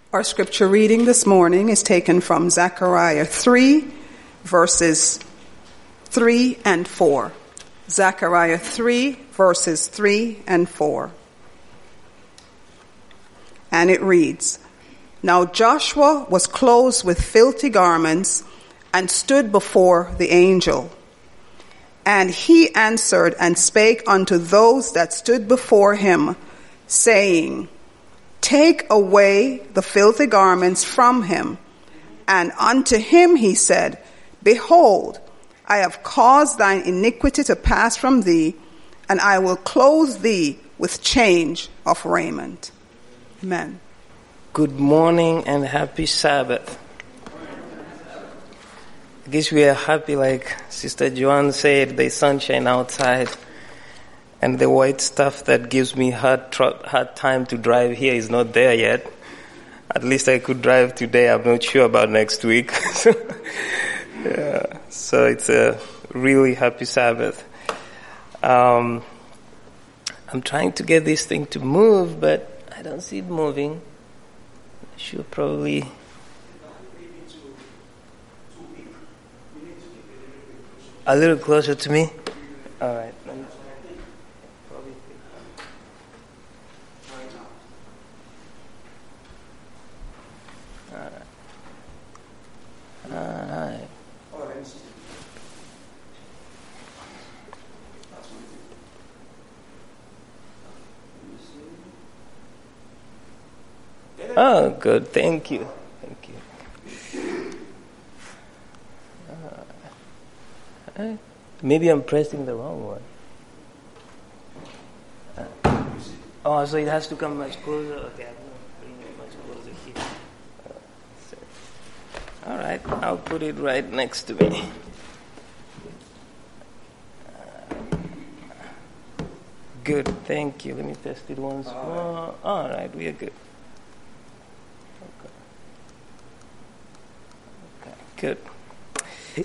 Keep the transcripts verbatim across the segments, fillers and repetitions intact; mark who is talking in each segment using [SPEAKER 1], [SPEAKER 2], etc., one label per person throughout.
[SPEAKER 1] Our scripture reading this morning is taken from Zechariah three, verses three and four. Zechariah three, verses three and four. And it reads, Now Joshua was clothed with filthy garments and stood before the angel. And he answered and spake unto those that stood before him, saying, Take away the filthy garments from him. And unto him he said, Behold, I have caused thine iniquity to pass from thee, and I will clothe thee with change of raiment. Amen.
[SPEAKER 2] Good morning and happy Sabbath. I guess we are happy, like Sister Joanne said, there's sunshine outside. And the white stuff that gives me hard, tr- hard time to drive here is not there yet. At least I could drive today. I'm not sure about next week. so, yeah. so it's a really happy Sabbath. Um, I'm trying to get this thing to move, but I don't see it moving. I should probably... A little closer to me? All right. Alright. Oh, good. Thank you. Thank you. Uh, maybe I'm pressing the wrong one. Uh, oh, so it has to come much closer. Okay, I'm going to bring it much closer here. All right, I'll put it right next to me. Good, thank you. Let me test it once more. All right, we are good. Okay, okay good.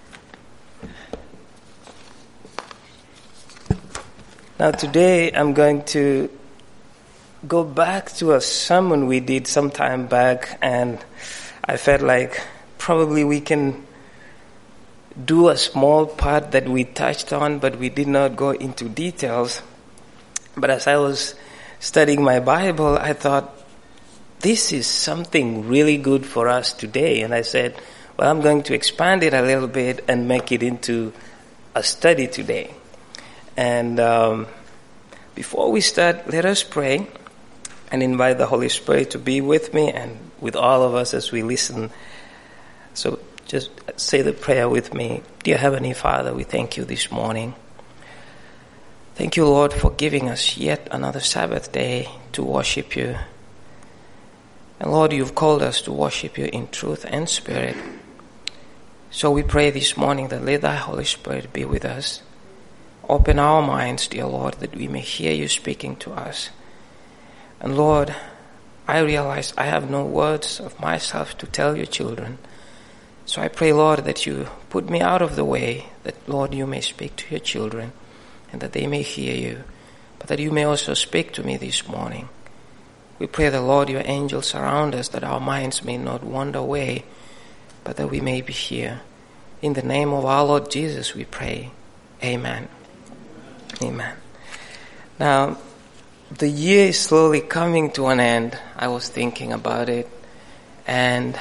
[SPEAKER 2] Now today I'm going to go back to a sermon we did some time back, and I felt like probably we can do a small part that we touched on, but we did not go into details. But as I was studying my Bible, I thought, this is something really good for us today. And I said, well, I'm going to expand it a little bit and make it into a study today. And um, before we start, let us pray and invite the Holy Spirit to be with me and with all of us as we listen. So just say the prayer with me. Dear Heavenly Father, we thank you this morning. Thank you, Lord, for giving us yet another Sabbath day to worship you. And Lord, you've called us to worship you in truth and spirit. So we pray this morning that let thy Holy Spirit be with us. Open our minds, dear Lord, that we may hear you speaking to us. And Lord, I realize I have no words of myself to tell your children. So I pray, Lord, that you put me out of the way, that, Lord, you may speak to your children and that they may hear you, but that you may also speak to me this morning. We pray that, Lord, your angels surround us, that our minds may not wander away, but that we may be here. In the name of our Lord Jesus, we pray. Amen. Amen. Now, the year is slowly coming to an end. I was thinking about it, and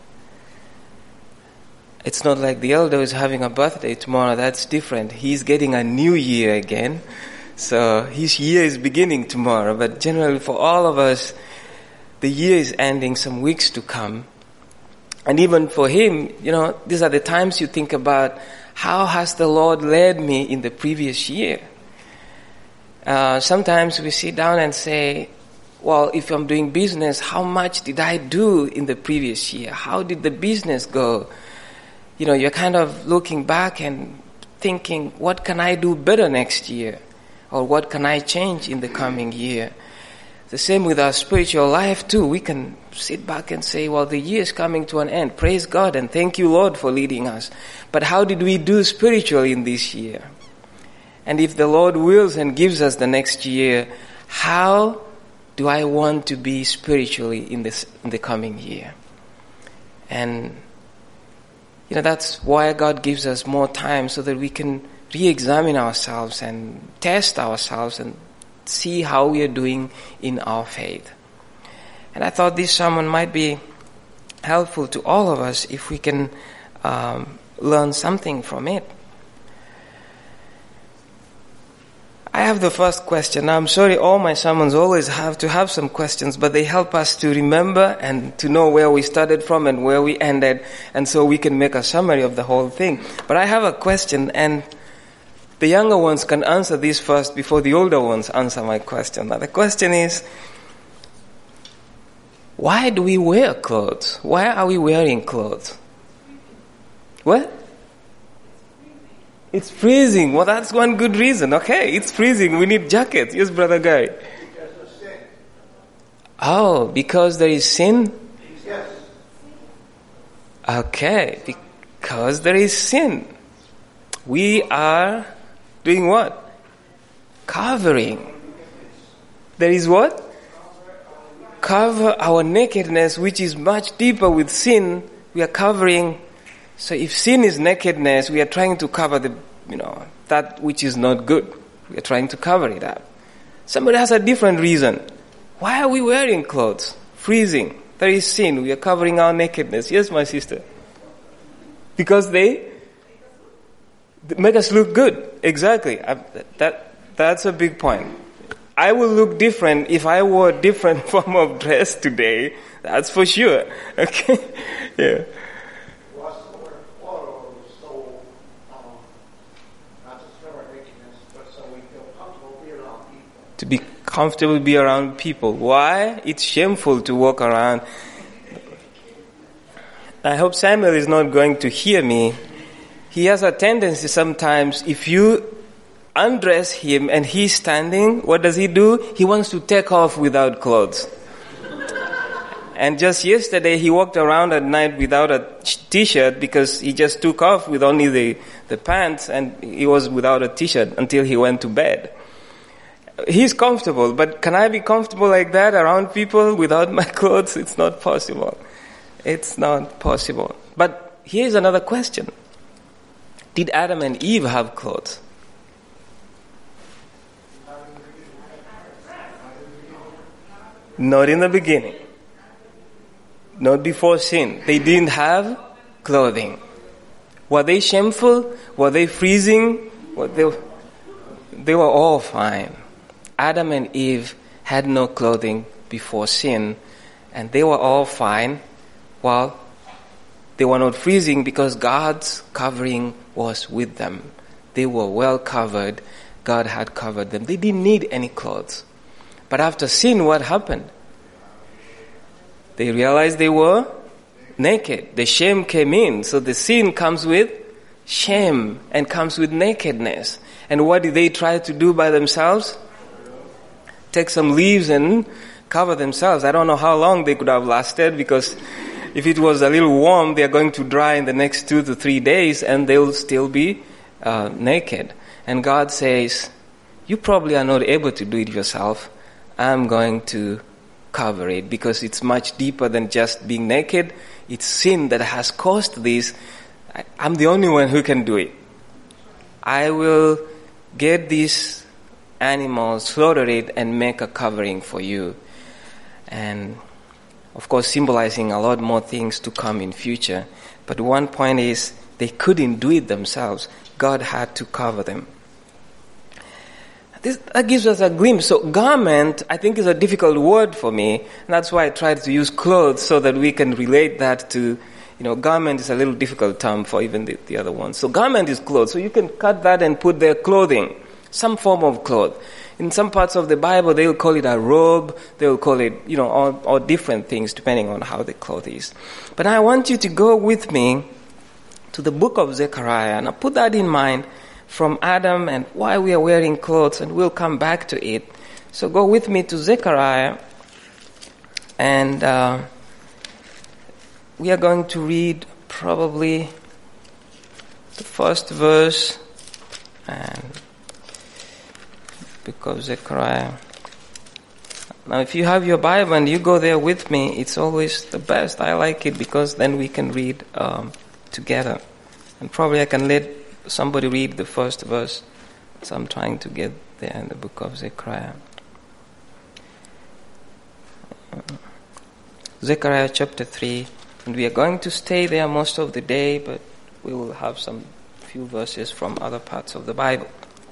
[SPEAKER 2] it's not like the elder is having a birthday tomorrow. That's different. He's getting a new year again. So his year is beginning tomorrow. But generally for all of us, the year is ending some weeks to come. And even for him, you know, these are the times you think about, how has the Lord led me in the previous year? Uh, sometimes we sit down and say, well, if I'm doing business, how much did I do in the previous year? How did the business go? You know, you're kind of looking back and thinking, what can I do better next year? Or what can I change in the coming year? The same with our spiritual life too. We can sit back and say, well, the year is coming to an end. Praise God and thank you, Lord, for leading us. But how did we do spiritually in this year? And if the Lord wills and gives us the next year, how do I want to be spiritually in this in the coming year? And you know, that's why God gives us more time, so that we can re-examine ourselves and test ourselves and see how we are doing in our faith. And I thought this sermon might be helpful to all of us if we can um, learn something from it. I have the first question. Now, I'm sorry, all my sermons always have to have some questions, but they help us to remember and to know where we started from and where we ended, and so we can make a summary of the whole thing. But I have a question, and the younger ones can answer this first before the older ones answer my question. Now, the question is, why do we wear clothes? Why are we wearing clothes? What? It's freezing. Well, that's one good reason. Okay, it's freezing. We need jackets. Yes, Brother Gary.
[SPEAKER 3] Because of sin.
[SPEAKER 2] Oh, because there is sin?
[SPEAKER 3] Yes.
[SPEAKER 2] Okay, because there is sin. We are doing what? Covering. There is what? Cover our nakedness, which is much deeper with sin. We are covering. So if sin is nakedness, we are trying to cover the, you know, that which is not good. We are trying to cover it up. Somebody has a different reason. Why are we wearing clothes? Freezing. There is sin. We are covering our nakedness. Yes, my sister. Because they make us look good. Exactly. I, that that's a big point. I will look different if I wore a different form of dress today. That's for sure. Okay? Yeah. To be comfortable to be around people. Why? It's shameful to walk around. I hope Samuel is not going to hear me. He has a tendency sometimes, if you undress him and he's standing, what does he do? He wants to take off without clothes. And just yesterday he walked around at night without a t-shirt because he just took off with only the, the pants, and he was without a t-shirt until he went to bed. He's comfortable, but can I be comfortable like that around people without my clothes? It's not possible. It's not possible. But here's another question. Did Adam and Eve have clothes? Not in the beginning. Not before sin. They didn't have clothing. Were they shameful? Were they freezing? Were they, they were all fine. Adam and Eve had no clothing before sin, and they were all fine. Well, they were not freezing because God's covering was with them. They were well covered. God had covered them. They didn't need any clothes. But after sin, what happened? They realized they were naked. The shame came in. So the sin comes with shame and comes with nakedness. And what did they try to do by themselves? Take some leaves and cover themselves. I don't know how long they could have lasted, because if it was a little warm, they are going to dry in the next two to three days and they'll still be uh, naked. And God says, you probably are not able to do it yourself. I'm going to cover it, because it's much deeper than just being naked. It's sin that has caused this. I, I'm the only one who can do it. I will get these animals, slaughter it, and make a covering for you. And of course, symbolizing a lot more things to come in future. But one point is, they couldn't do it themselves. God had to cover them. This, that gives us a glimpse. So garment, I think, is a difficult word for me. And that's why I tried to use clothes, so that we can relate that to, you know, garment is a little difficult term for even the, the other ones. So garment is clothes. So you can cut that and put their clothing, some form of cloth. In some parts of the Bible, they will call it a robe. They will call it, you know, all, all different things depending on how the cloth is. But I want you to go with me to the book of Zechariah, and I put that in mind from Adam and why we are wearing clothes, and we'll come back to it. So go with me to Zechariah, and uh, we are going to read probably the first verse, and book of Zechariah, Now, if you have your Bible and you go there with me, it's always the best. I like it because then we can read um, together. And probably I can let somebody read the first verse. So I'm trying to get there in the book of Zechariah. Zechariah chapter three. And we are going to stay there most of the day, but we will have some few verses from other parts of the Bible.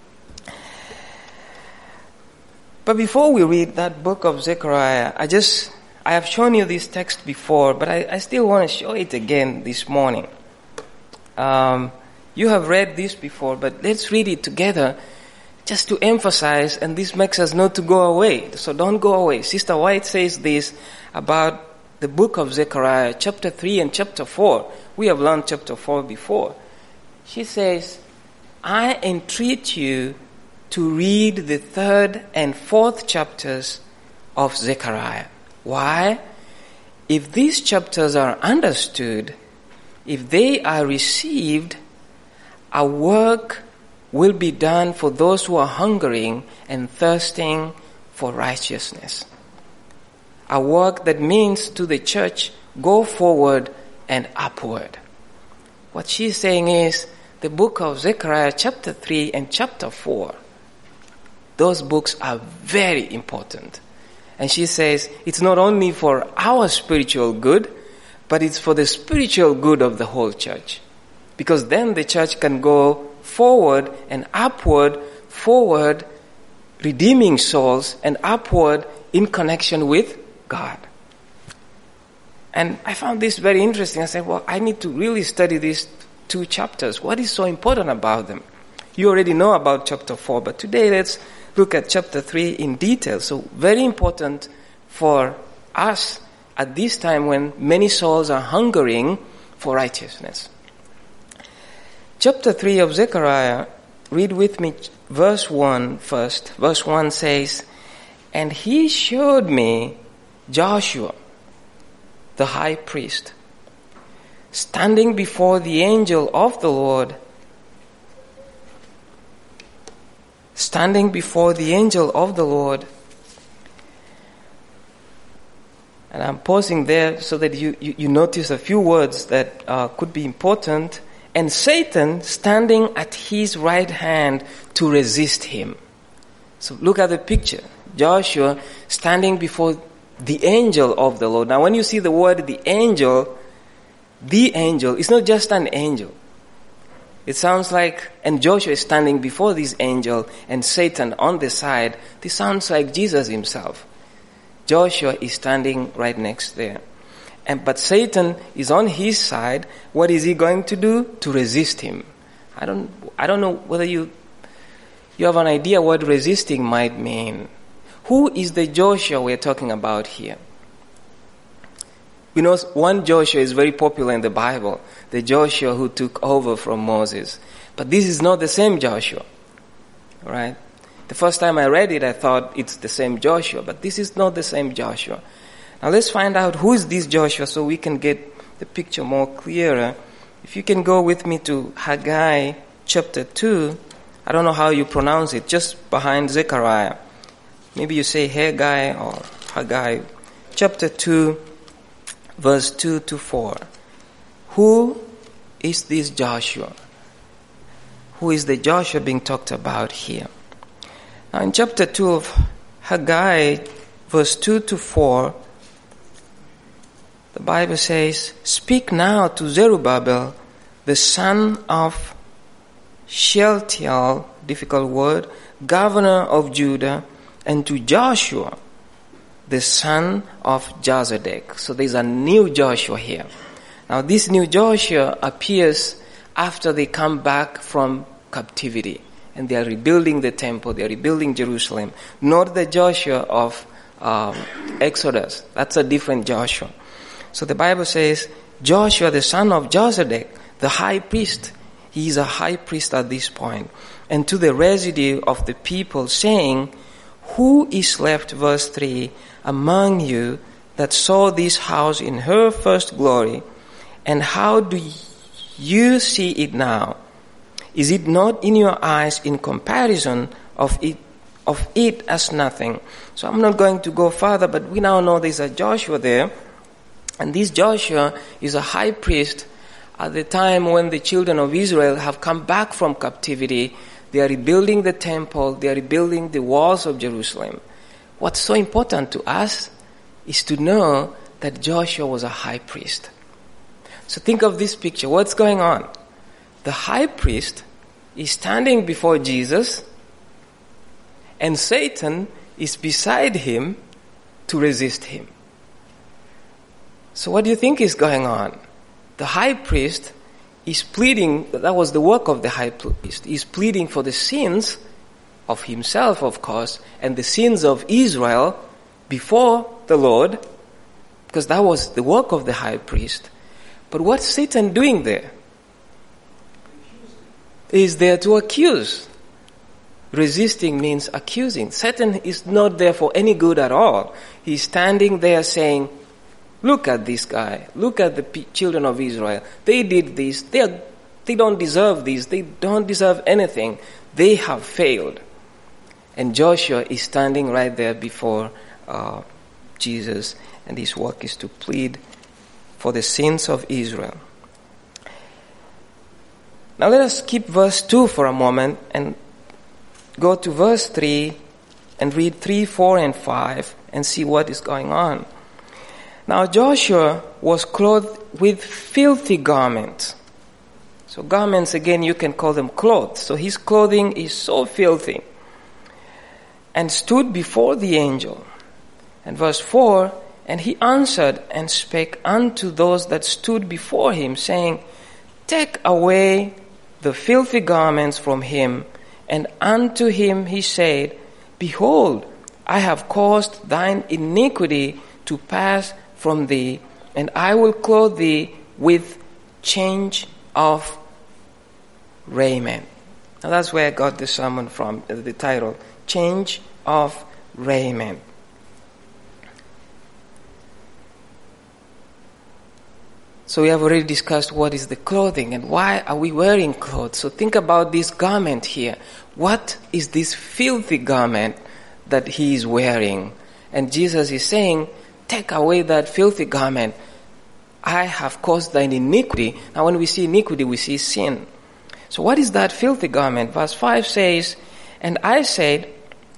[SPEAKER 2] But before we read that book of Zechariah, I just, I have shown you this text before, but I, I still want to show it again this morning. Um, you have read this before, but let's read it together just to emphasize, and this makes us not to go away. So don't go away. Sister White says this about the book of Zechariah, chapter three and chapter four. We have learned chapter four before. She says, I entreat you to read the third and fourth chapters of Zechariah. Why? If these chapters are understood, if they are received, a work will be done for those who are hungering and thirsting for righteousness. A work that means to the church, go forward and upward. What she's saying is, the book of Zechariah chapter three and chapter four, those books are very important. And she says, it's not only for our spiritual good, but it's for the spiritual good of the whole church. Because then the church can go forward and upward, forward, redeeming souls, and upward in connection with God. And I found this very interesting. I said, well, I need to really study these two chapters. What is so important about them? You already know about chapter four, but today let's look at chapter three in detail. So very important for us at this time when many souls are hungering for righteousness. Chapter three of Zechariah, read with me verse one first. Verse one says, and he showed me Joshua, the high priest, standing before the angel of the Lord, standing before the angel of the Lord. And I'm pausing there so that you, you, you notice a few words that uh, could be important. And Satan standing at his right hand to resist him. So look at the picture. Joshua standing before the angel of the Lord. Now when you see the word the angel, the angel, it's not just an angel. It sounds like, and Joshua is standing before this angel and Satan on the side. This sounds like Jesus himself. Joshua is standing right next there. And, but Satan is on his side. What is he going to do? To resist him. I don't, I don't know whether you, you have an idea what resisting might mean. Who is the Joshua we're talking about here? We know one Joshua is very popular in the Bible, the Joshua who took over from Moses. But this is not the same Joshua, right? The first time I read it, I thought it's the same Joshua, but this is not the same Joshua. Now let's find out who is this Joshua so we can get the picture more clearer. If you can go with me to Haggai chapter two, I don't know how you pronounce it, just behind Zechariah. Maybe you say Haggai or Haggai. Chapter two, verse two to four. Who is this Joshua? Who is the Joshua being talked about here? Now in chapter two of Haggai, verse two to four, the Bible says, speak now to Zerubbabel, the son of Shealtiel, difficult word, governor of Judah, and to Joshua, the son of Jozadak. So there's a new Joshua here. Now this new Joshua appears after they come back from captivity and they are rebuilding the temple, they are rebuilding Jerusalem. Not the Joshua of um, Exodus. That's a different Joshua. So the Bible says, Joshua the son of Jozadak, the high priest. He is a high priest at this point. And to the residue of the people saying, who is left, verse three, among you that saw this house in her first glory, and how do you see it now? Is it not in your eyes in comparison of it of it as nothing. So I'm not going to go further, but we now know there's a Joshua there. And this Joshua is a high priest at the time when the children of Israel have come back from captivity. They are rebuilding the temple. They are rebuilding the walls of Jerusalem. What's so important to us is to know that Joshua was a high priest. So think of this picture. What's going on? The high priest is standing before Jesus, and Satan is beside him to resist him. So what do you think is going on? The high priest is pleading, that was the work of the high priest, he's pleading for the sins of himself, of course, and the sins of Israel before the Lord, because that was the work of the high priest. But what's Satan doing there? He's there to accuse. Resisting means accusing. Satan is not there for any good at all. He's standing there saying, look at this guy. Look at the p- children of Israel. They did this. They are, they don't deserve this. They don't deserve anything. They have failed. And Joshua is standing right there before uh, Jesus, and his work is to plead for the sins of Israel. Now let us skip verse two for a moment and go to verse three and read three, four, and five and see what is going on. Now Joshua was clothed with filthy garments. So garments, again, you can call them clothes. So his clothing is so filthy. And stood before the angel. And verse four, and he answered and spake unto those that stood before him, saying, take away the filthy garments from him. And unto him he said, behold, I have caused thine iniquity to pass from thee, and I will clothe thee with change of raiment. Now that's where I got the sermon from, the title, Change of Raiment. So we have already discussed what is the clothing and why are we wearing clothes. So think about this garment here. What is this filthy garment that he is wearing? And Jesus is saying, take away that filthy garment. I have caused thine iniquity. Now when we see iniquity, we see sin. So what is that filthy garment? Verse five says, and I said,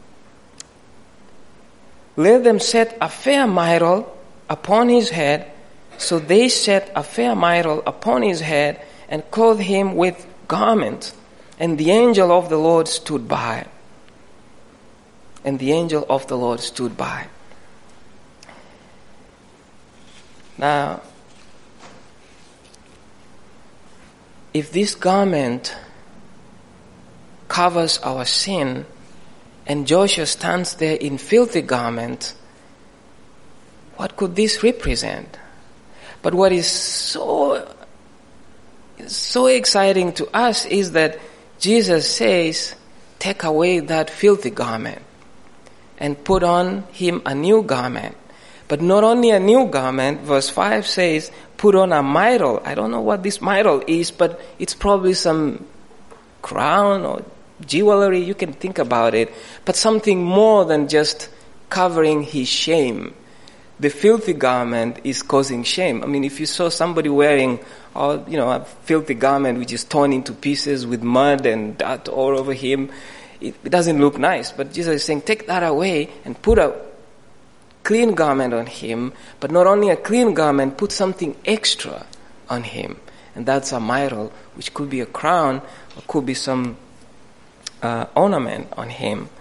[SPEAKER 2] let them set a fair myrtle upon his head. So they set a fair myrtle upon his head and clothed him with garments. And the angel of the Lord stood by. And the angel of the Lord stood by. Now, if this garment covers our sin, and Joshua stands there in filthy garment, what could this represent? But what is so, so exciting to us is that Jesus says, take away that filthy garment and put on him a new garment. But not only a new garment, verse five says, put on a myrtle. I don't know what this myrtle is, but it's probably some crown or jewelry, you can think about it, but something more than just covering his shame. The filthy garment is causing shame. I mean, if you saw somebody wearing, all, you know, a filthy garment which is torn into pieces with mud and dirt all over him, it, it doesn't look nice. But Jesus is saying, take that away and put a clean garment on him, but not only a clean garment, put something extra on him. And that's a myrtle, which could be a crown or could be some Uh, ornament on him.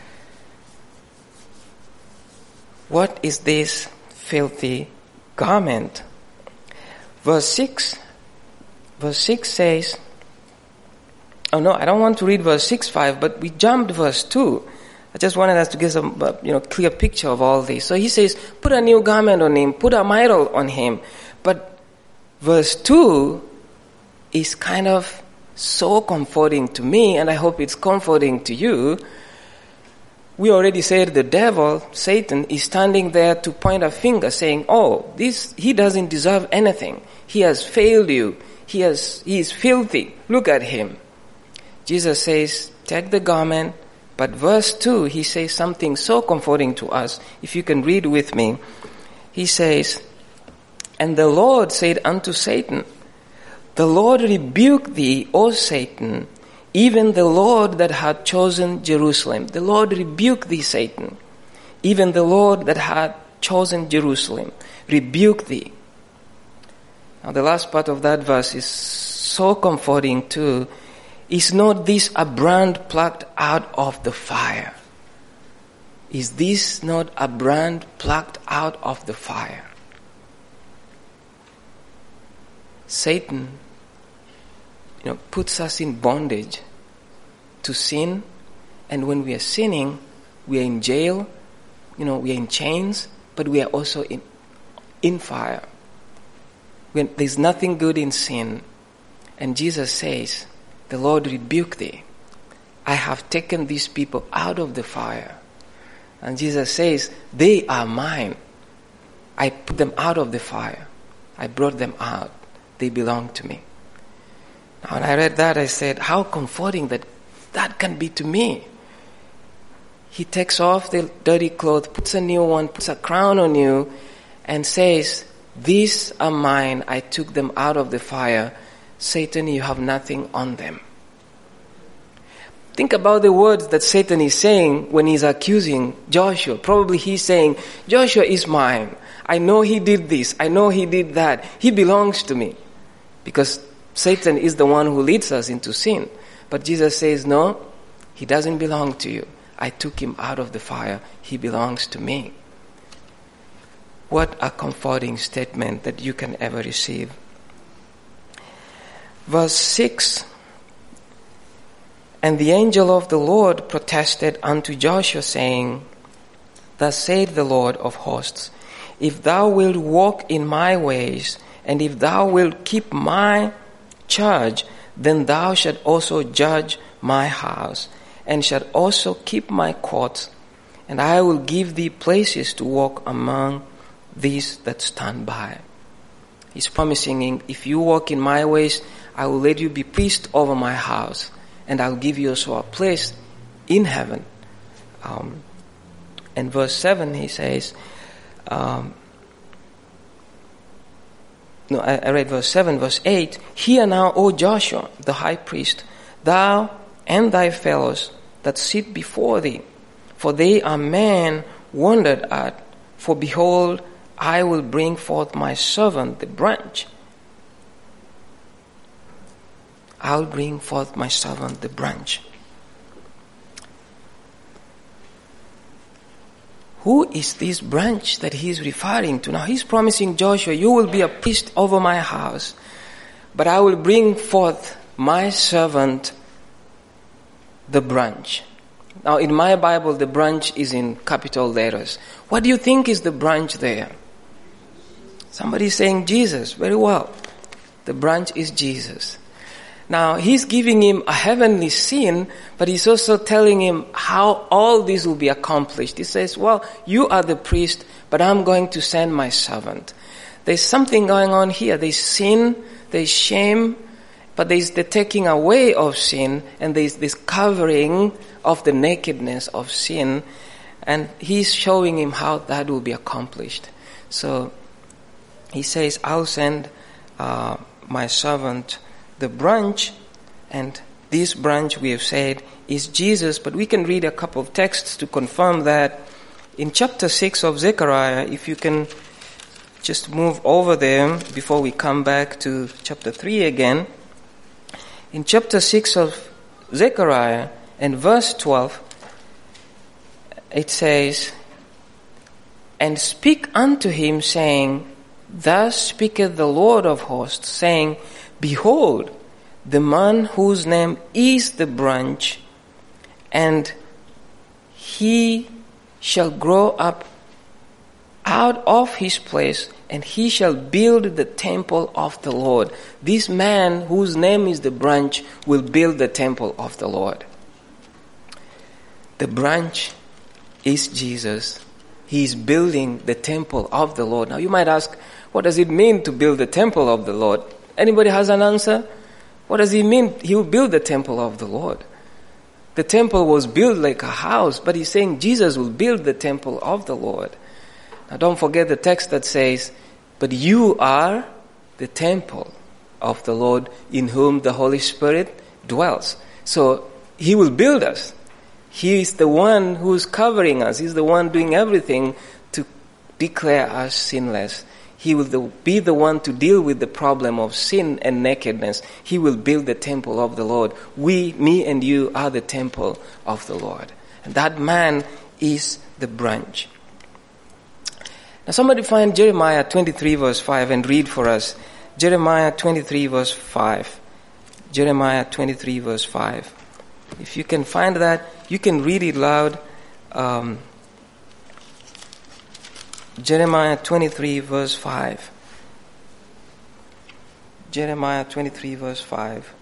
[SPEAKER 2] What is this filthy garment? Verse six, verse six says, oh no, I don't want to read verse six, five, but we jumped verse two. I just wanted us to get some, uh, you know, clear picture of all this. So he says, put a new garment on him, put a myrtle on him. But verse two is kind of so comforting to me, and I hope it's comforting to you. We already said the devil, Satan, is standing there to point a finger saying, oh, this, he doesn't deserve anything. He has failed you. He has, he is filthy. Look at him. Jesus says, take the garment, But verse two, he says something so comforting to us. If you can read with me, he says, "And the Lord said unto Satan, The Lord rebuke thee, O Satan, even the Lord that had chosen Jerusalem." The Lord rebuke thee, Satan. Even the Lord that had chosen Jerusalem, rebuke thee. Now the last part of that verse is so comforting too. Is not this a brand plucked out of the fire? Is this not a brand plucked out of the fire? Satan, you know, puts us in bondage to sin, and when we are sinning, we are in jail, you know, we are in chains, but we are also in in fire. When there's nothing good in sin, and Jesus says, "The Lord rebuke thee. I have taken these people out of the fire." And Jesus says, "They are mine. I put them out of the fire. I brought them out. They belong to me." Now, when I read that, I said, how comforting that that can be to me. He takes off the dirty clothes, puts a new one, puts a crown on you, and says, "These are mine. I took them out of the fire. Satan, you have nothing on them." Think about the words that Satan is saying when he's accusing Joshua. Probably he's saying, "Joshua is mine. I know he did this. I know he did that. He belongs to me." Because Satan is the one who leads us into sin. But Jesus says, "No, he doesn't belong to you. I took him out of the fire. He belongs to me." What a comforting statement that you can ever receive. Verse six, "And the angel of the Lord protested unto Joshua, saying, Thus saith the Lord of hosts, If thou wilt walk in my ways, and if thou wilt keep my charge, then thou shalt also judge my house, and shalt also keep my courts, and I will give thee places to walk among these that stand by." He's promising him, if you walk in my ways, I will let you be priest over my house, and I'll give you also a place in heaven. Um, and verse seven, he says, um, no, I, I read verse seven, verse eight, "Hear now, O Joshua, the high priest, thou and thy fellows that sit before thee, for they are men wondered at, for behold, I will bring forth my servant, the branch. I'll bring forth my servant, the branch." Who is this branch that he's referring to? Now he's promising Joshua, you will be a priest over my house, but I will bring forth my servant, the branch. Now in my Bible, the branch is in capital letters. What do you think is the branch there? Somebody is saying Jesus. Very well. The branch is Jesus. Now, he's giving him a heavenly scene, but he's also telling him how all this will be accomplished. He says, well, you are the priest, but I'm going to send my servant. There's something going on here. There's sin, there's shame, but there's the taking away of sin, and there's this covering of the nakedness of sin, and he's showing him how that will be accomplished. So, he says, I'll send uh, my servant, the branch, and this branch we have said is Jesus, but we can read a couple of texts to confirm that. In chapter six of Zechariah, if you can just move over there before we come back to chapter three again. In chapter six of Zechariah and verse twelve, it says, "And speak unto him, saying, Thus speaketh the Lord of hosts, saying, Behold, the man whose name is the branch, and he shall grow up out of his place, and he shall build the temple of the Lord." This man whose name is the branch will build the temple of the Lord. The branch is Jesus. He is building the temple of the Lord. Now you might ask, what does it mean to build the temple of the Lord? Anybody has an answer? What does he mean? He will build the temple of the Lord. The temple was built like a house, but he's saying Jesus will build the temple of the Lord. Now don't forget the text that says, but you are the temple of the Lord in whom the Holy Spirit dwells. So he will build us. He is the one who's covering us. He's the one doing everything to declare us sinless. He will be the one to deal with the problem of sin and nakedness. He will build the temple of the Lord. We, me and you, are the temple of the Lord. And that man is the branch. Now somebody find Jeremiah twenty-three verse five and read for us. Jeremiah twenty-three verse five. Jeremiah twenty-three verse five. If you can find that, you can read it loud. Um, Jeremiah twenty-three verse five. Jeremiah twenty-three verse five.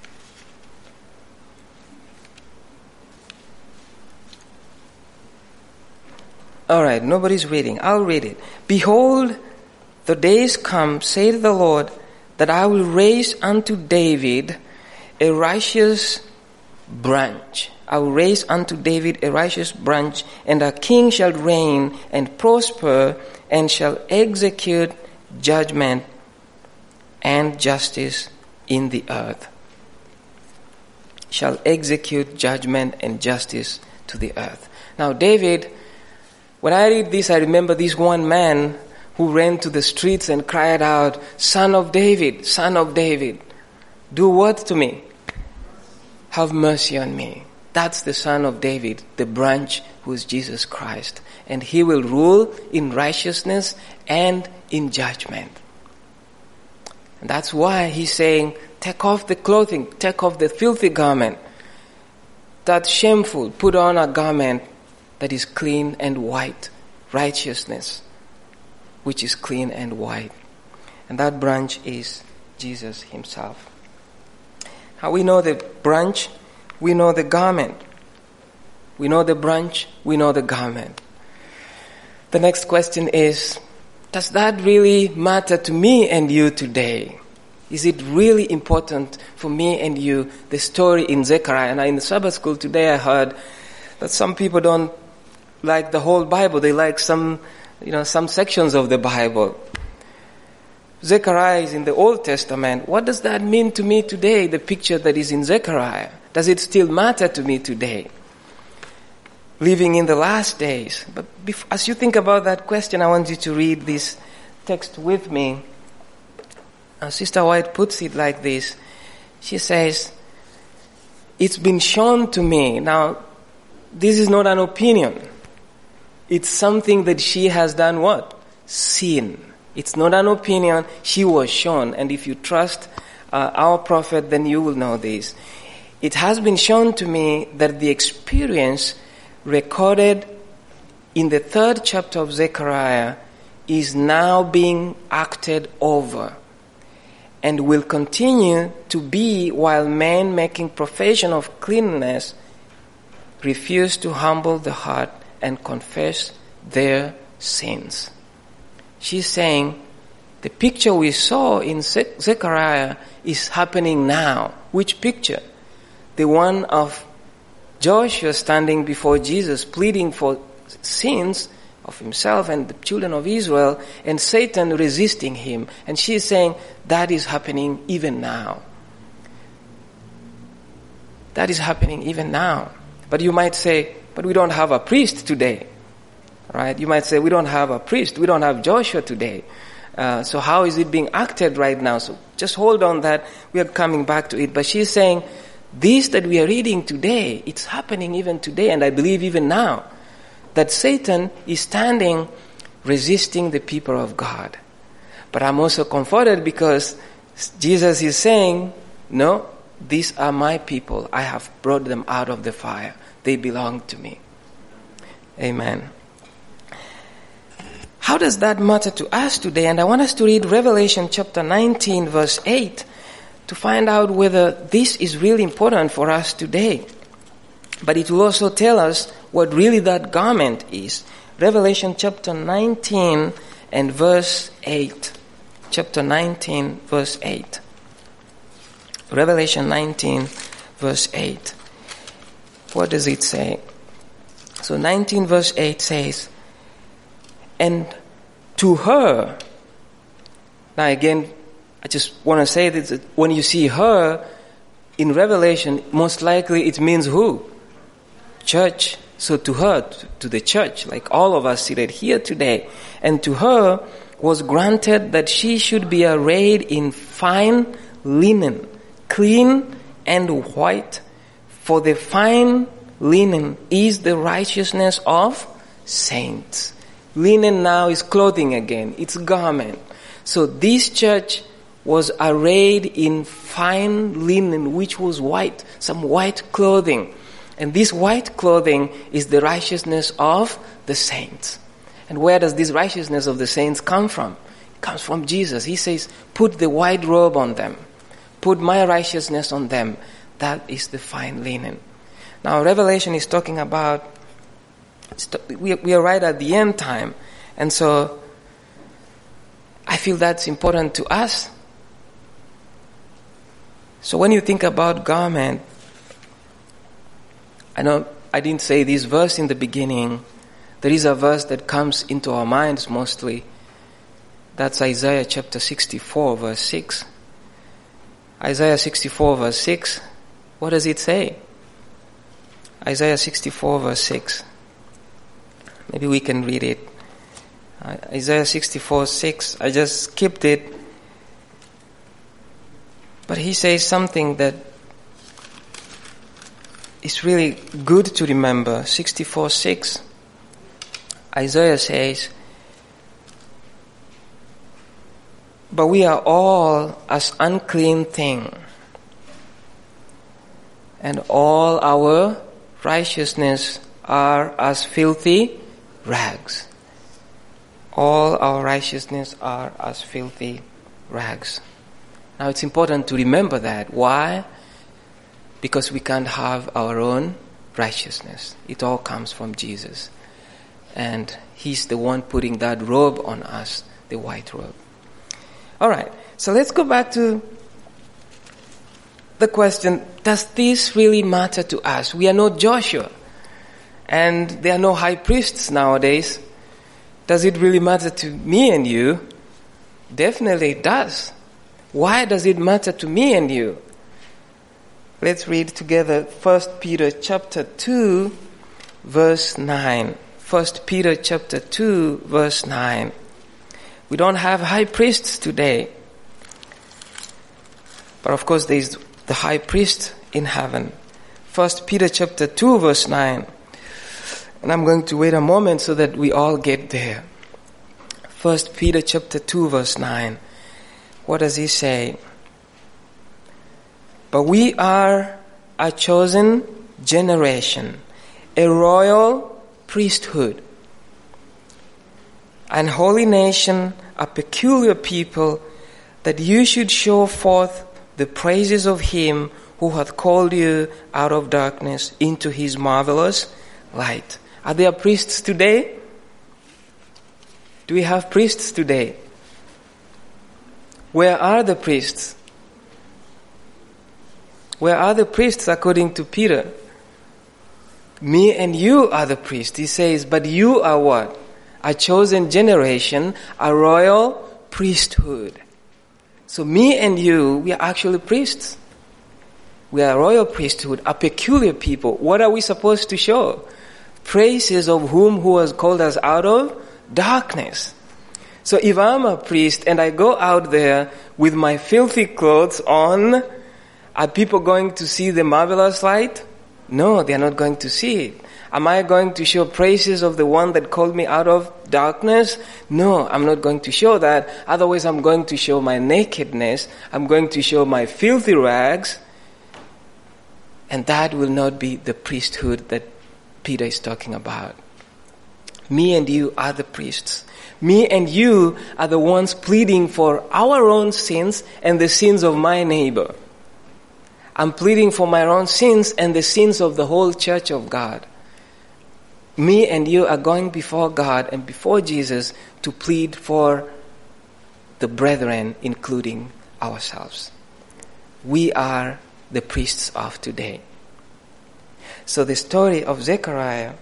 [SPEAKER 2] Alright, nobody's reading. I'll read it. Behold, the days come, saith the Lord, that I will raise unto David a righteous branch. I will raise unto David a righteous branch, and a king shall reign and prosper, and shall execute judgment and justice in the earth. Shall execute judgment and justice to the earth. Now David, when I read this, I remember this one man who ran to the streets and cried out, Son of David, Son of David, do what to me? Have mercy on me. That's the Son of David, the branch who is Jesus Christ. And he will rule in righteousness and in judgment. And that's why he's saying, take off the clothing, take off the filthy garment. That's shameful. Put on a garment that is clean and white. Righteousness, which is clean and white. And that branch is Jesus himself. How we know the branch? We know the garment. We know the branch, we know the garment. The next question is, does that really matter to me and you today? Is it really important for me and you, the story in Zechariah? And in the Sabbath school today I heard that some people don't like the whole Bible. They like some, you know, some sections of the Bible. Zechariah is in the Old Testament. What does that mean to me today, the picture that is in Zechariah? Does it still matter to me today? Living in the last days. But before, as you think about that question, I want you to read this text with me. Uh, Sister White puts it like this. She says, it's been shown to me. Now, this is not an opinion. It's something that she has done what? Seen. It's not an opinion. She was shown. And if you trust uh, our prophet, then you will know this. It has been shown to me that the experience recorded in the third chapter of Zechariah is now being acted over and will continue to be while men making profession of cleanness refuse to humble the heart and confess their sins. She's saying the picture we saw in Ze- Zechariah is happening now. Which picture? The one of Joshua standing before Jesus, pleading for sins of himself and the children of Israel, and Satan resisting him. And she is saying that is happening even now. That is happening even now. But you might say, but we don't have a priest today. Right? You might say, we don't have a priest. We don't have Joshua today. Uh, so how is it being acted right now? So just hold on that. We are coming back to it. But she's saying, this that we are reading today, it's happening even today, and I believe even now, that Satan is standing resisting the people of God. But I'm also comforted because Jesus is saying, no, these are my people. I have brought them out of the fire. They belong to me. Amen. How does that matter to us today? And I want us to read Revelation chapter nineteen, verse eight, to find out whether this is really important for us today. But it will also tell us what really that garment is. Revelation chapter nineteen and verse eight. Chapter nineteen, verse eight. Revelation nineteen, verse eight. What does it say? So nineteen verse eight says, and to her, now again, I just want to say that when you see her in Revelation, most likely it means who? Church. So to her, to the church, like all of us seated here today, and to her was granted that she should be arrayed in fine linen, clean and white, for the fine linen is the righteousness of saints. Linen now is clothing again, it's garment. So this church was arrayed in fine linen, which was white, some white clothing. And this white clothing is the righteousness of the saints. And where does this righteousness of the saints come from? It comes from Jesus. He says, put the white robe on them. Put my righteousness on them. That is the fine linen. Now, Revelation is talking about, we are right at the end time. And so, I feel that's important to us. So when you think about garment, I know I didn't say this verse in the beginning. There is a verse that comes into our minds mostly. That's Isaiah chapter sixty-four, verse six. Isaiah sixty-four, verse six. What does it say? Isaiah sixty-four, verse six. Maybe we can read it. Uh, Isaiah sixty-four, six. I just skipped it. But he says something that is really good to remember. sixty-four, six. Isaiah says, but we are all as unclean thing, and all our righteousness are as filthy rags. All our righteousness are as filthy rags. Now it's important to remember that. Why? Because we can't have our own righteousness. It all comes from Jesus. And He's the one putting that robe on us, the white robe. Alright, so let's go back to the question, does this really matter to us? We are not Joshua. And there are no high priests nowadays. Does it really matter to me and you? Definitely it does. Why does it matter to me and you? Let's read together First Peter chapter two, verse nine. First Peter chapter two, verse nine. We don't have high priests today. But of course there is the high priest in heaven. First Peter chapter two, verse nine. And I'm going to wait a moment so that we all get there. First Peter chapter two, verse nine. What does he say? But we are a chosen generation, a royal priesthood, an holy nation, a peculiar people, that you should show forth the praises of Him who hath called you out of darkness into His marvelous light. Are there priests today? Do we have priests today? Where are the priests? Where are the priests according to Peter? Me and you are the priests. He says, but you are what? A chosen generation, a royal priesthood. So me and you, we are actually priests. We are a royal priesthood, a peculiar people. What are we supposed to show? Praises of whom who has called us out of darkness. So if I'm a priest and I go out there with my filthy clothes on, are people going to see the marvelous light? No, they are not going to see it. Am I going to show praises of the one that called me out of darkness? No, I'm not going to show that. Otherwise, I'm going to show my nakedness. I'm going to show my filthy rags. And that will not be the priesthood that Peter is talking about. Me and you are the priests. Me and you are the ones pleading for our own sins and the sins of my neighbor. I'm pleading for my own sins and the sins of the whole church of God. Me and you are going before God and before Jesus to plead for the brethren, including ourselves. We are the priests of today. So the story of Zechariah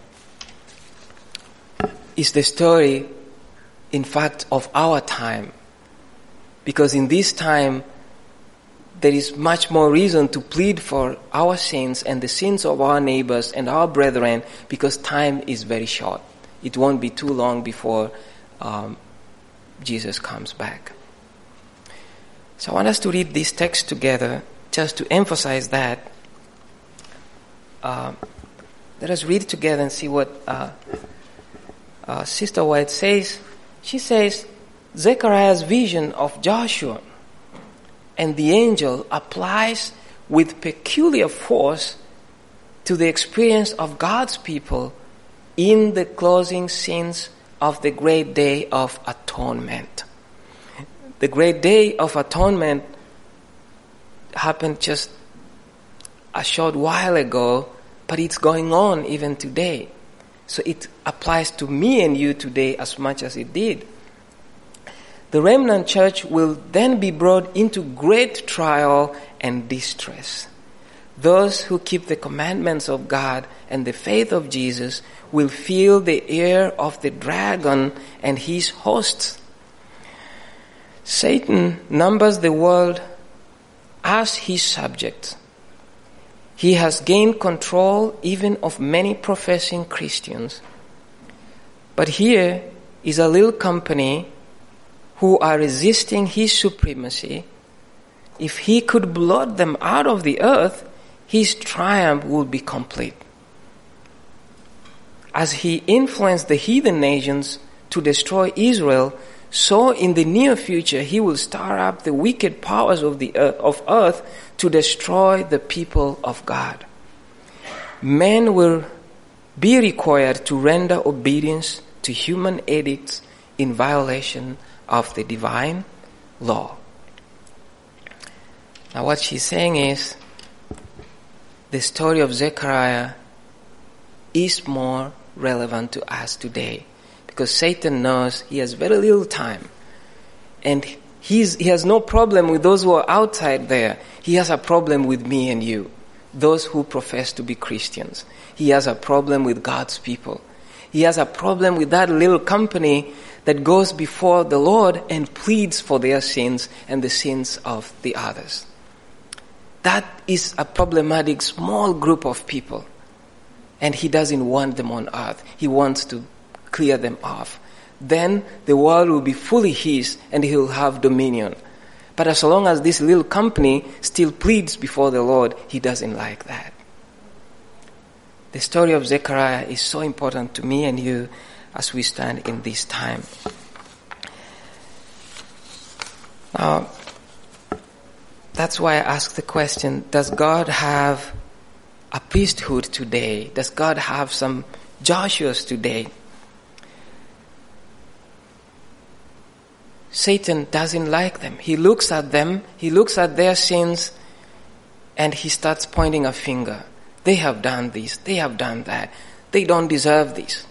[SPEAKER 2] is the story, in fact, of our time. Because in this time, there is much more reason to plead for our sins and the sins of our neighbors and our brethren, because time is very short. It won't be too long before um, Jesus comes back. So I want us to read this text together just to emphasize that. Uh, let us read together and see what uh, uh, Sister White says. She says, Zechariah's vision of Joshua and the angel applies with peculiar force to the experience of God's people in the closing scenes of the great day of atonement. The great day of atonement happened just a short while ago, but it's going on even today. So it applies to me and you today as much as it did. The remnant church will then be brought into great trial and distress. Those who keep the commandments of God and the faith of Jesus will feel the ire of the dragon and his hosts. Satan numbers the world as his subjects. He has gained control even of many professing Christians. But here is a little company who are resisting his supremacy. If he could blot them out of the earth, his triumph would be complete. As he influenced the heathen nations to destroy Israel, so in the near future he will stir up the wicked powers of the earth, of earth to destroy the people of God. Men will be required to render obedience to human edicts in violation of the divine law. Now what she's saying is, the story of Zechariah is more relevant to us today, because Satan knows he has very little time, and he's, he has no problem with those who are outside there. He has a problem with me and you, those who profess to be Christians. He has a problem with God's people. He has a problem with that little company that goes before the Lord and pleads for their sins and the sins of the others. That is a problematic small group of people. And he doesn't want them on earth. He wants to clear them off. Then the world will be fully his and he will have dominion. But as long as this little company still pleads before the Lord, he doesn't like that. The story of Zechariah is so important to me and you as we stand in this time. Now, that's why I ask the question, does God have a priesthood today? Does God have some Joshuas today? Satan doesn't like them. He looks at them, he looks at their sins, and he starts pointing a finger. They have done this, they have done that. They don't deserve this.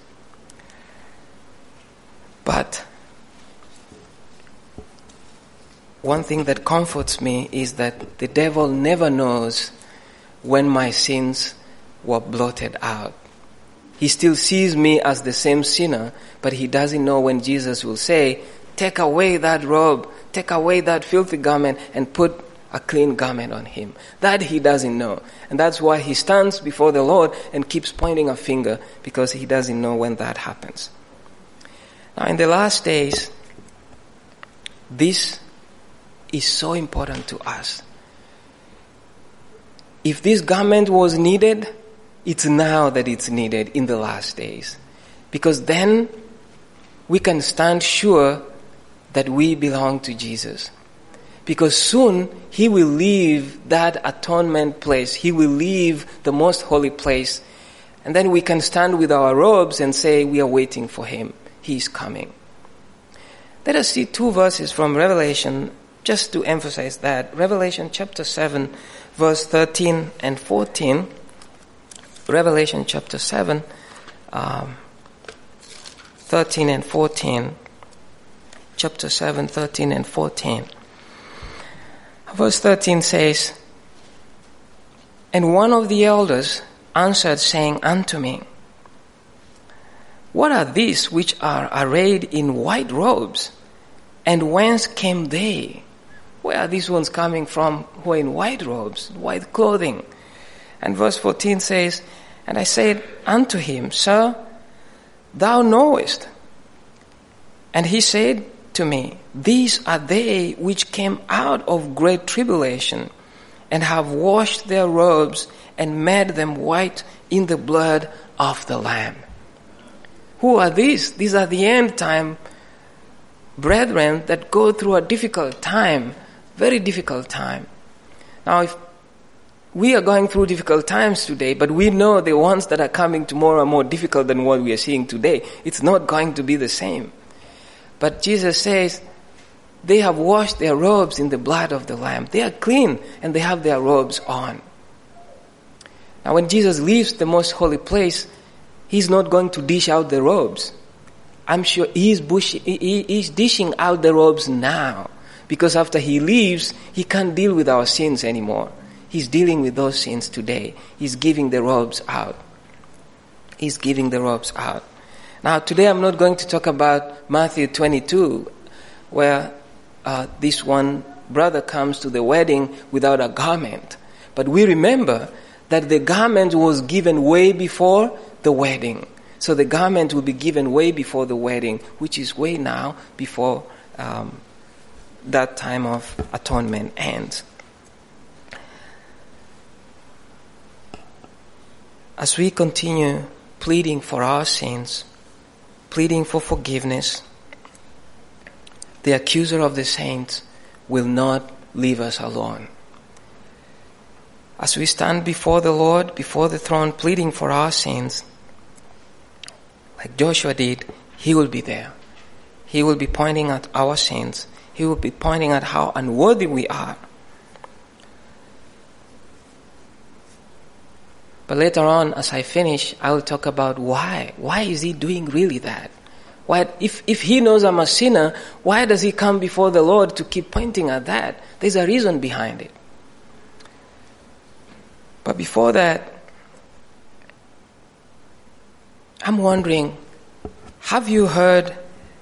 [SPEAKER 2] But one thing that comforts me is that the devil never knows when my sins were blotted out. He still sees me as the same sinner, but he doesn't know when Jesus will say, take away that robe, take away that filthy garment, and put a clean garment on him. That he doesn't know. And that's why he stands before the Lord and keeps pointing a finger, because he doesn't know when that happens. Now in the last days, this is so important to us. If this garment was needed, it's now that it's needed in the last days. Because then we can stand sure that we belong to Jesus. Because soon he will leave that atonement place. He will leave the most holy place. And then we can stand with our robes and say we are waiting for him. He is coming. Let us see two verses from Revelation just to emphasize that. Revelation chapter seven, verse thirteen and fourteen. Revelation chapter seven, um, thirteen and fourteen. Chapter seven, thirteen and fourteen. Verse thirteen says, and one of the elders answered, saying unto me, What are these which are arrayed in white robes? And whence came they? Where are these ones coming from who are in white robes, white clothing? And verse fourteen says, And I said unto him, Sir, thou knowest. And he said to me, These are they which came out of great tribulation, and have washed their robes, and made them white in the blood of the Lamb. Who are these? These are the end time brethren that go through a difficult time, very difficult time. Now, if we are going through difficult times today, but we know the ones that are coming tomorrow are more difficult than what we are seeing today. It's not going to be the same. But Jesus says, they have washed their robes in the blood of the Lamb. They are clean and they have their robes on. Now when Jesus leaves the most holy place, he's not going to dish out the robes. I'm sure he's, bush, he, he's dishing out the robes now. Because after he leaves, he can't deal with our sins anymore. He's dealing with those sins today. He's giving the robes out. He's giving the robes out. Now today I'm not going to talk about Matthew twenty-two, where uh, this one brother comes to the wedding without a garment. But we remember that the garment was given way before the wedding. So the garment will be given way before the wedding, which is way now before um, that time of atonement ends. As we continue pleading for our sins, pleading for forgiveness, the accuser of the saints will not leave us alone. As we stand before the Lord, before the throne, pleading for our sins, like Joshua did, he will be there. He will be pointing at our sins. He will be pointing at how unworthy we are. But later on, as I finish, I will talk about why. Why is he doing really that? Why, if, if he knows I'm a sinner, why does he come before the Lord to keep pointing at that? There's a reason behind it. But before that, I'm wondering, have you heard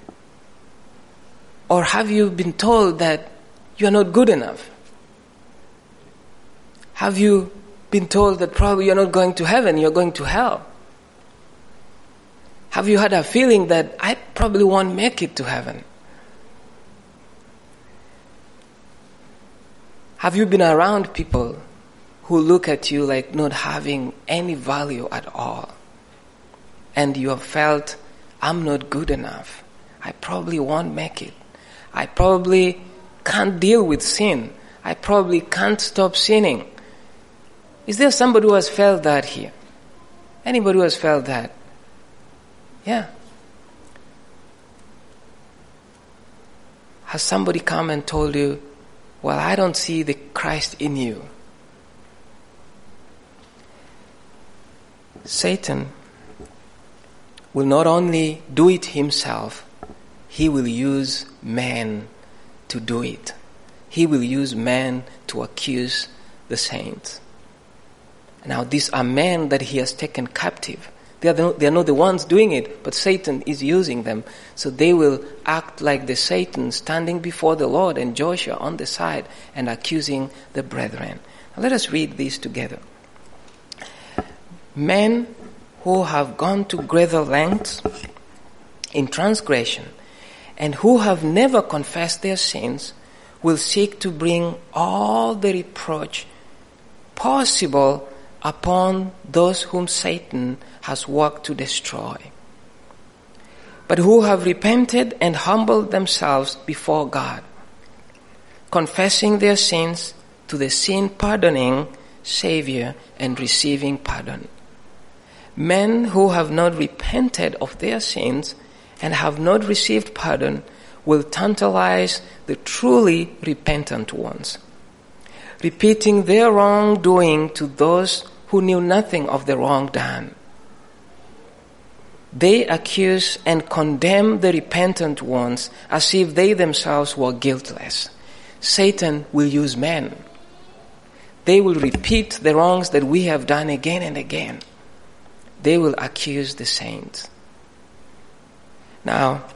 [SPEAKER 2] or have you been told that you're not good enough? Have you been told that probably you're not going to heaven, you're going to hell? Have you had a feeling that I probably won't make it to heaven? Have you been around people who look at you like not having any value at all? And you have felt, I'm not good enough. I probably won't make it. I probably can't deal with sin. I probably can't stop sinning. Is there somebody who has felt that here? Anybody who has felt that? Yeah. Has somebody come and told you, well, I don't see the Christ in you? Satan will not only do it himself, he will use man to do it. He will use man to accuse the saints. Now these are men that he has taken captive. They are, the, they are not the ones doing it, but Satan is using them. So they will act like the Satan standing before the Lord and Joshua on the side and accusing the brethren. Now let us read these together. Men who have gone to greater lengths in transgression and who have never confessed their sins will seek to bring all the reproach possible upon those whom Satan has worked to destroy, but who have repented and humbled themselves before God, confessing their sins to the sin-pardoning Savior and receiving pardon. Men who have not repented of their sins and have not received pardon will tantalize the truly repentant ones, repeating their wrongdoing to those who knew nothing of the wrong done. They accuse and condemn the repentant ones as if they themselves were guiltless. Satan will use men. they will repeat the wrongs that we have done again and again. They will accuse the saints. Now,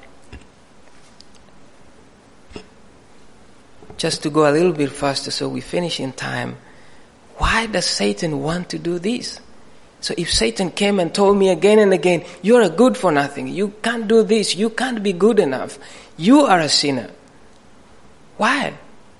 [SPEAKER 2] just to go a little bit faster so we finish in time, why does Satan want to do this? So if Satan came and told me again and again, you're a good for nothing, you can't do this, you can't be good enough, you are a sinner. Why?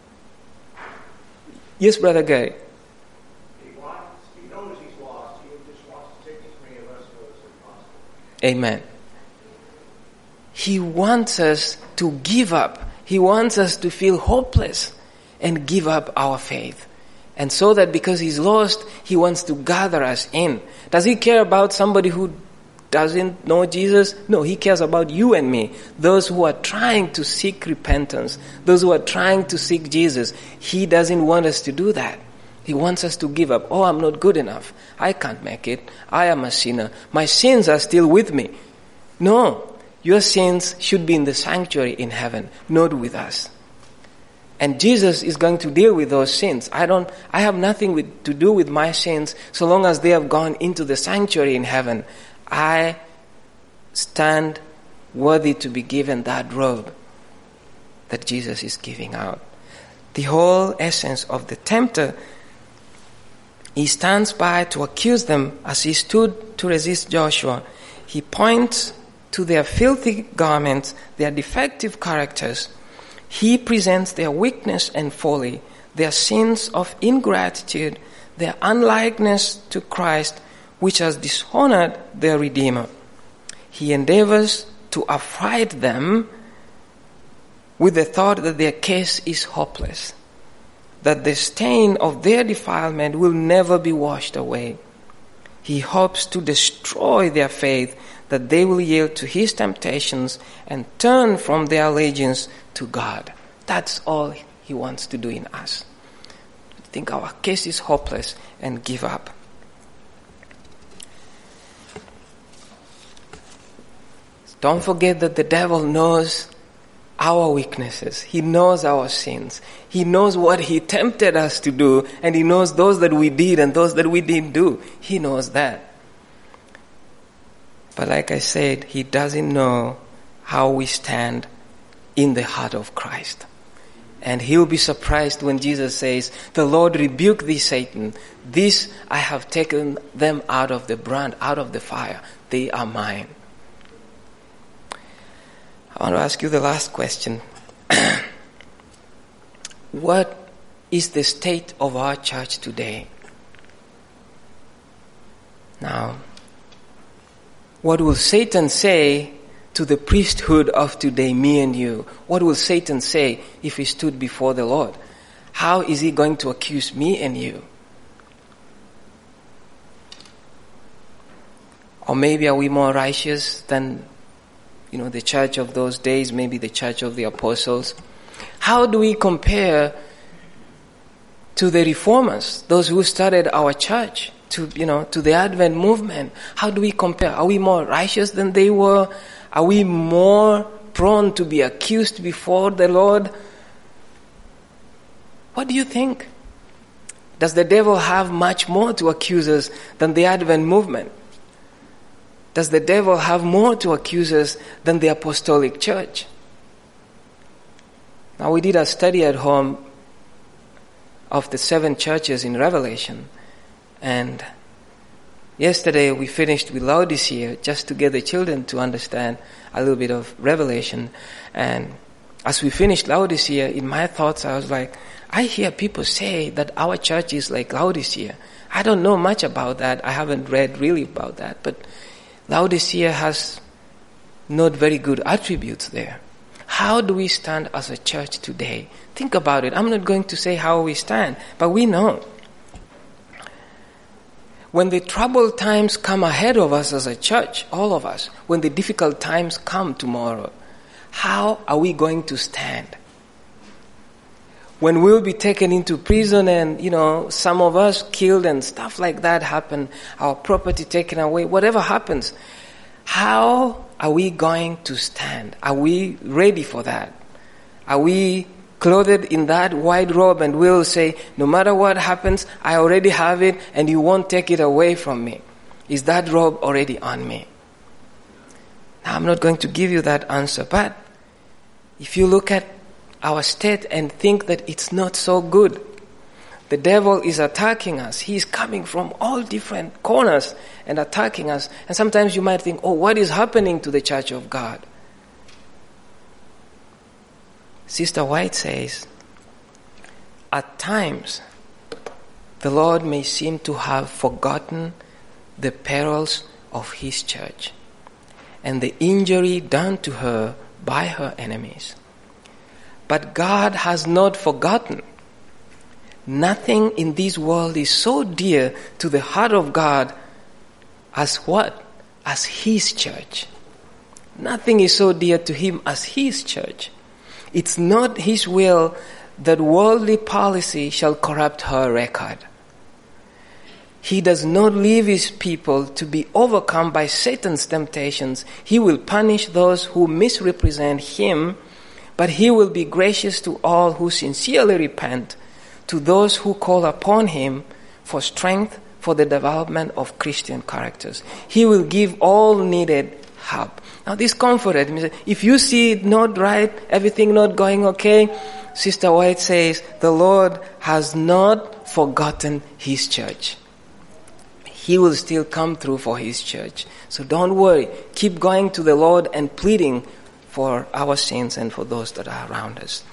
[SPEAKER 2] Yes, Brother Gary.
[SPEAKER 3] He wants, he knows he's lost, he just wants to take as many of us as possible.
[SPEAKER 2] Amen. He wants us to give up. He wants us to feel hopeless and give up our faith. And so that because he's lost, he wants to gather us in. Does he care about somebody who doesn't know Jesus? No, he cares about you and me. Those who are trying to seek repentance. Those who are trying to seek Jesus. He doesn't want us to do that. He wants us to give up. Oh, I'm not good enough. I can't make it. I am a sinner. My sins are still with me. No. Your sins should be in the sanctuary in heaven, not with us. And Jesus is going to deal with those sins. I don't, I have nothing with, to do with my sins so long as they have gone into the sanctuary in heaven. I stand worthy to be given that robe that Jesus is giving out. The whole essence of the tempter, he stands by to accuse them as he stood to resist Joshua. He points to their filthy garments, their defective characters. He presents their weakness and folly, their sins of ingratitude, their unlikeness to Christ, which has dishonored their Redeemer. He endeavors to affright them with the thought that their case is hopeless, that the stain of their defilement will never be washed away. He hopes to destroy their faith, that they will yield to his temptations and turn from their allegiance to God. That's all he wants to do in us. Think our case is hopeless and give up. Don't forget that the devil knows our weaknesses. He knows our sins. He knows what he tempted us to do, and he knows those that we did and those that we didn't do. He knows that. But like I said, he doesn't know how we stand in the heart of Christ. And he'll be surprised when Jesus says, the Lord rebuke thee, Satan. This I have taken them out of the brand, out of the fire. They are mine. I want to ask you the last question. What is the state of our church today? Now, what will Satan say to the priesthood of today, me and you? What will Satan say if he stood before the Lord? How is he going to accuse me and you? Or maybe are we more righteous than, you know, the church of those days, maybe the church of the apostles? How do we compare to the reformers, those who started our church? To, you know, to the Advent movement? How do we compare? Are we more righteous than they were? Are we more prone to be accused before the Lord? What do you think? Does the devil have much more to accuse us than the Advent movement? Does the devil have more to accuse us than the apostolic church? Now, we did a study at home of the seven churches in Revelation. And yesterday we finished with Laodicea just to get the children to understand a little bit of Revelation. And as we finished Laodicea, in my thoughts I was like, I hear people say that our church is like Laodicea. I don't know much about that. I haven't read really about that. But Laodicea has not very good attributes there. How do we stand as a church today? Think about it. I'm not going to say how we stand, but we know. When the troubled times come ahead of us as a church, all of us, when the difficult times come tomorrow, how are we going to stand? When we'll be taken into prison and, you know, some of us killed and stuff like that happen, our property taken away, whatever happens, how are we going to stand? Are we ready for that? Are we clothed in that white robe, and will say, no matter what happens, I already have it and you won't take it away from me? Is that robe already on me? Now, I'm not going to give you that answer, but if you look at our state and think that it's not so good, the devil is attacking us. He is coming from all different corners and attacking us. And sometimes you might think, oh, what is happening to the church of God? Sister White says, at times, the Lord may seem to have forgotten the perils of His church and the injury done to her by her enemies. But God has not forgotten. Nothing in this world is so dear to the heart of God as what? As His church. Nothing is so dear to Him as His church. It's not His will that worldly policy shall corrupt her record. He does not leave His people to be overcome by Satan's temptations. He will punish those who misrepresent Him, but He will be gracious to all who sincerely repent, to those who call upon Him for strength for the development of Christian characters. He will give all needed help. Now this comforted me. If you see it not right, everything not going okay, Sister White says, the Lord has not forgotten His church. He will still come through for His church. So don't worry. Keep going to the Lord and pleading for our sins and for those that are around us.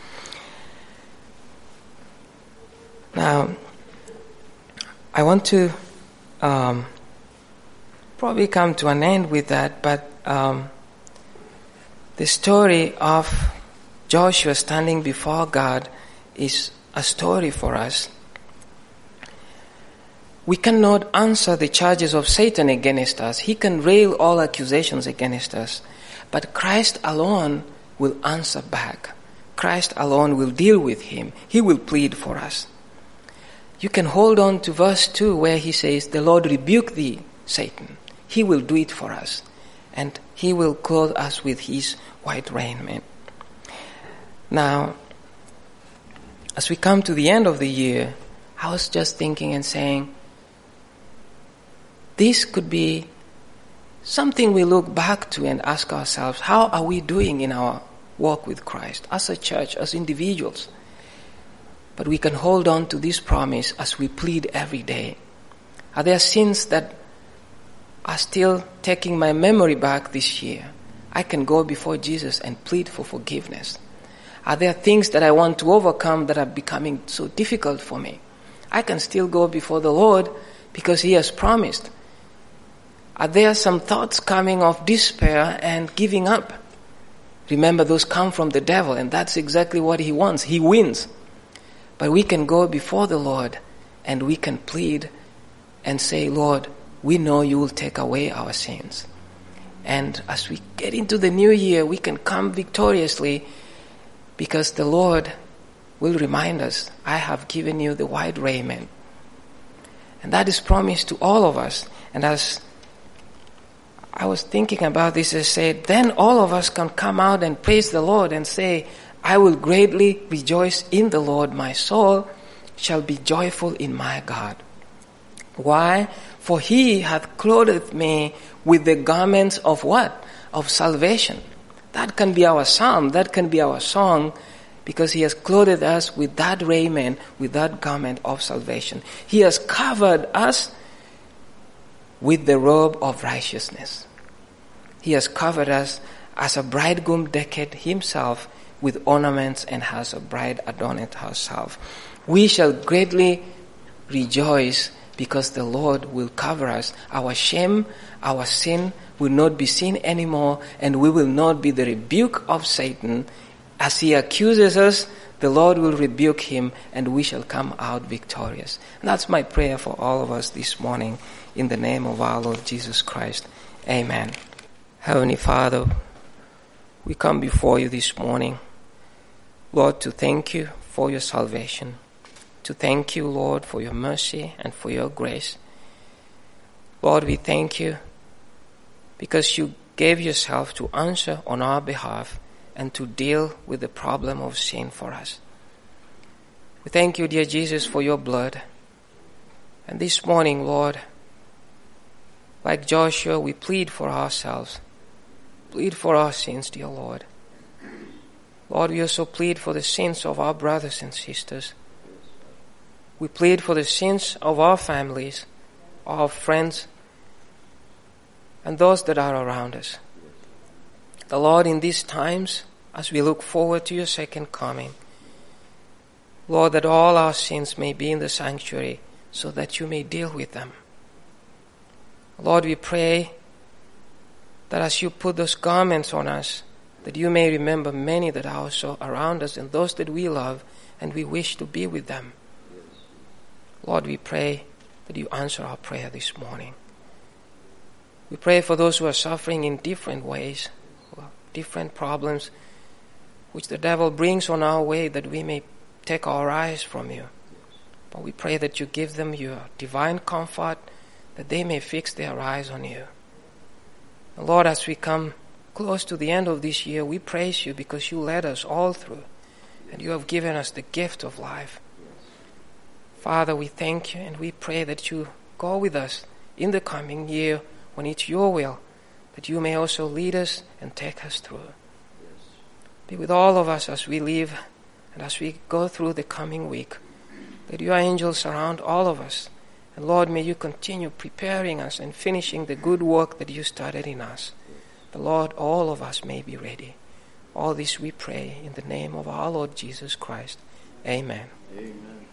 [SPEAKER 2] Now, I want to um, probably come to an end with that, but um, the story of Joshua standing before God is a story for us. We cannot answer the charges of Satan against us. He can rail all accusations against us. But Christ alone will answer back. Christ alone will deal with him. He will plead for us. You can hold on to verse two where he says, the Lord rebuke thee, Satan. He will do it for us. And He will clothe us with His white raiment. Now, as we come to the end of the year, I was just thinking and saying, this could be something we look back to and ask ourselves, how are we doing in our walk with Christ, as a church, as individuals? But we can hold on to this promise as we plead every day. Are there sins that are still taking my memory back this year? I can go before Jesus and plead for forgiveness. Are there things that I want to overcome that are becoming so difficult for me? I can still go before the Lord because He has promised. Are there some thoughts coming of despair and giving up? Remember, those come from the devil, and that's exactly what he wants. He wins. But we can go before the Lord and we can plead and say, Lord, we know You will take away our sins. And as we get into the new year, we can come victoriously because the Lord will remind us, I have given you the white raiment. And that is promised to all of us. And as I was thinking about this, I said, then all of us can come out and praise the Lord and say, I will greatly rejoice in the Lord. My soul shall be joyful in my God. Why? For He hath clothed me with the garments of what? Of salvation. That can be our psalm. That can be our song, because He has clothed us with that raiment, with that garment of salvation. He has covered us with the robe of righteousness. He has covered us as a bridegroom decked himself with ornaments, and has a bride adorned herself. We shall greatly rejoice because the Lord will cover us. Our shame, our sin will not be seen anymore, and we will not be the rebuke of Satan. As he accuses us, the Lord will rebuke him, and we shall come out victorious. And that's my prayer for all of us this morning, in the name of our Lord Jesus Christ. Amen. Heavenly Father, we come before You this morning, Lord, to thank You for Your salvation, to thank You, Lord, for Your mercy and for Your grace. Lord, we thank You because You gave Yourself to answer on our behalf and to deal with the problem of sin for us. We thank you, dear Jesus, for your blood. And this morning, Lord, like Joshua, we plead for ourselves. Plead for our sins, dear Lord. Lord, we also plead for the sins of our brothers and sisters. We plead for the sins of our families, our friends, and those that are around us. The Lord, in these times, as we look forward to your second coming, Lord, that all our sins may be in the sanctuary so that you may deal with them. Lord, we pray that as you put those garments on us, that you may remember many that are also around us and those that we love and we wish to be with them. Lord, we pray that you answer our prayer this morning. We pray for those who are suffering in different ways, who have different problems, which the devil brings on our way, that we may take our eyes from you. But we pray that you give them your divine comfort, that they may fix their eyes on you. And Lord, as we come close to the end of this year, we praise you because you led us all through, and you have given us the gift of life. Father, we thank you and we pray that you go with us in the coming year when it's your will, that you may also lead us and take us through. Be with all of us as we live and as we go through the coming week. Let your angels surround all of us. And Lord, may you continue preparing us and finishing the good work that you started in us. The Lord, all of us may be ready. All this we pray in the name of our Lord Jesus Christ. Amen.
[SPEAKER 4] Amen.